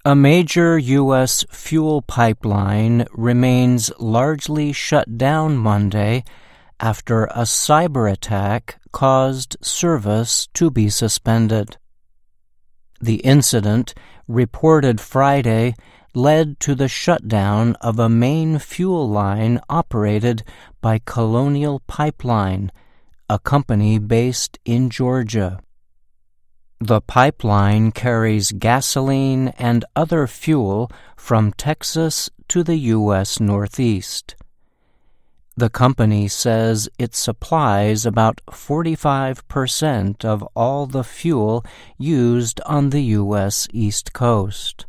A major U.S. fuel pipeline remains largely shut down Monday after a cyber attack caused service to be suspended. The incident, reported Friday, led to the shutdown of a main fuel line operated by Colonial Pipeline, a company based in Georgia. The pipeline carries gasoline and other fuel from Texas to the U.S. Northeast. The company says it supplies about 45% of all the fuel used on the U.S. East Coast.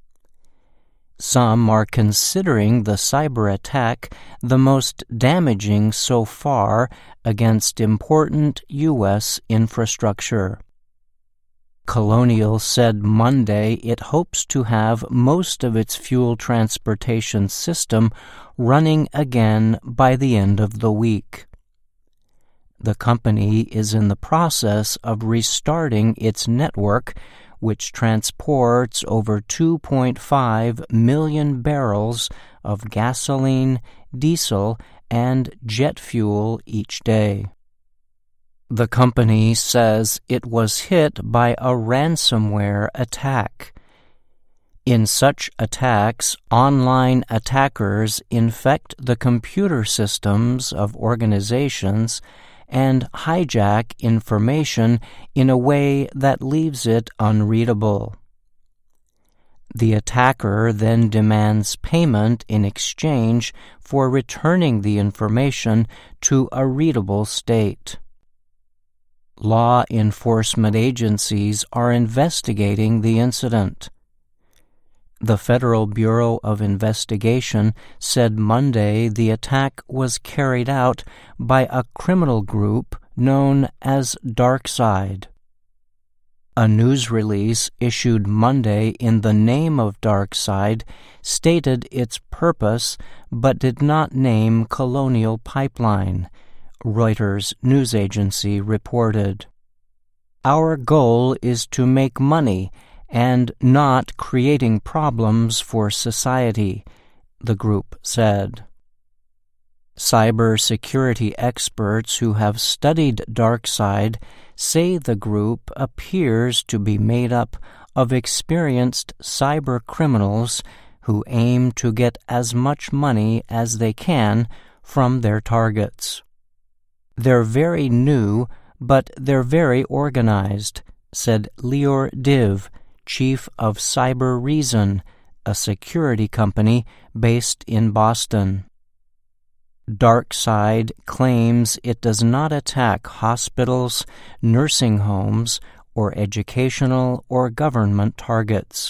Some are considering the cyber attack the most damaging so far against important U.S. infrastructure. Colonial said Monday it hopes to have most of its fuel transportation system running again by the end of the week. The company is in the process of restarting its network, which transports over 2.5 million barrels of gasoline, diesel, and jet fuel each day. The company says it was hit by a ransomware attack. In such attacks, online attackers infect the computer systems of organizations and hijack information in a way that leaves it unreadable. The attacker then demands payment in exchange for returning the information to a readable state. Law enforcement agencies are investigating the incident. The Federal Bureau of Investigation said Monday the attack was carried out by a criminal group known as DarkSide. A news release issued Monday in the name of DarkSide stated its purpose but did not name Colonial Pipeline, Reuters news agency reported. "Our goal is to make money and not creating problems for society," the group said. Cybersecurity experts who have studied DarkSide say the group appears to be made up of experienced cyber criminals who aim to get as much money as they can from their targets. "They're very new, but they're very organized," said Lior Div, chief of Cyber Reason, a security company based in Boston. DarkSide claims it does not attack hospitals, nursing homes, or educational or government targets.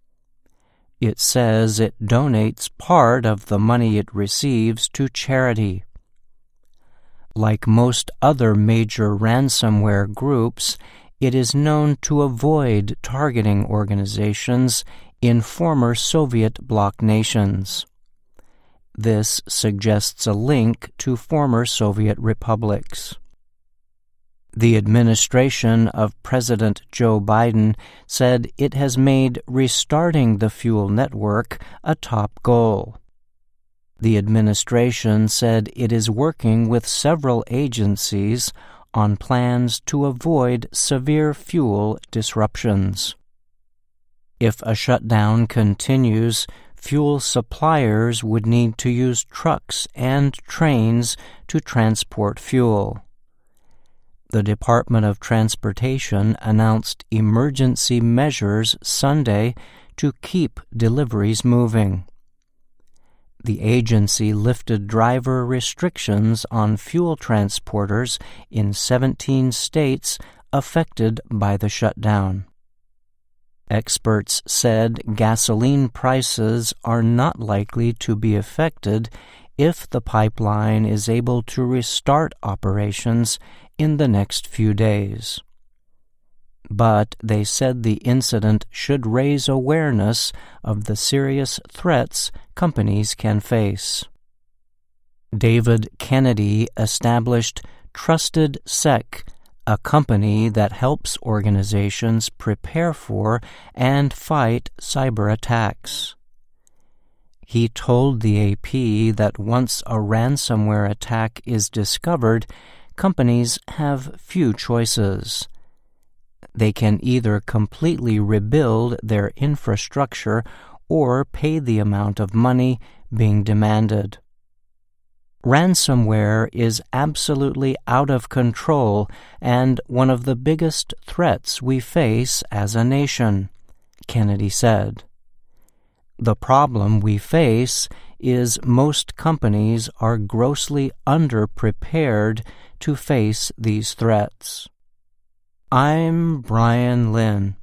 It says it donates part of the money it receives to charity. Like most other major ransomware groups, it is known to avoid targeting organizations in former Soviet bloc nations. This suggests a link to former Soviet republics. The administration of President Joe Biden said it has made restarting the fuel network a top goal. The administration said it is working with several agencies on plans to avoid severe fuel disruptions. If a shutdown continues, fuel suppliers would need to use trucks and trains to transport fuel. The Department of Transportation announced emergency measures Sunday to keep deliveries moving. The agency lifted driver restrictions on fuel transporters in 17 states affected by the shutdown. Experts said gasoline prices are not likely to be affected if the pipeline is able to restart operations in the next few days. But they said the incident should raise awareness of the serious threats companies can face. David Kennedy established Trusted Sec, a company that helps organizations prepare for and fight cyber attacks. He told the AP that once a ransomware attack is discovered, companies have few choices. They can either completely rebuild their infrastructure or pay the amount of money being demanded. Ransomware is absolutely out of control and one of the biggest threats we face as a nation, Kennedy said. The problem we face is most companies are grossly underprepared to face these threats. I'm Brian Lynn.